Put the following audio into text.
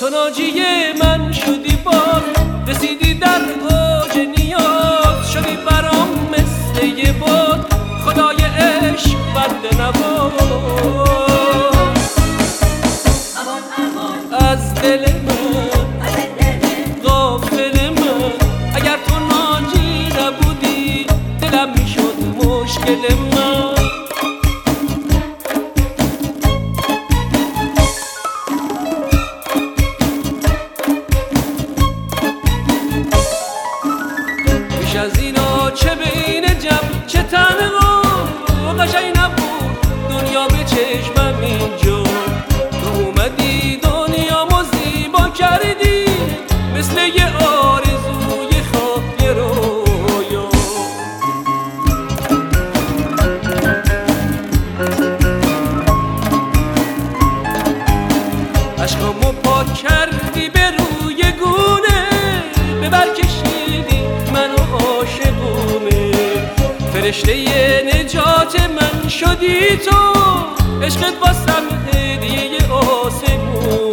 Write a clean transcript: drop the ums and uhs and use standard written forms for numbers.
تو ناجی من شدی باز، رسیدی در اوج نیاز، شدی برام مثل یه باد، خدای عشق بنده نواز. از دل من غافل من، اگر تو ناجی نبودی دلم میشد مشکل من. بیش از اینا چه بین جمع چه تنها، قشنگ نبود دنیا به چشمم اینجا. تو اومدی دنیامو زیبا کردی، مثل یه آرزوی خواب یه رویا. عشقامو پاک کردی به روی گونه، ببر کشیدی منو عاشقونه. فرشته نجات من شدی تو، عشقت واسم هدیه آسمون.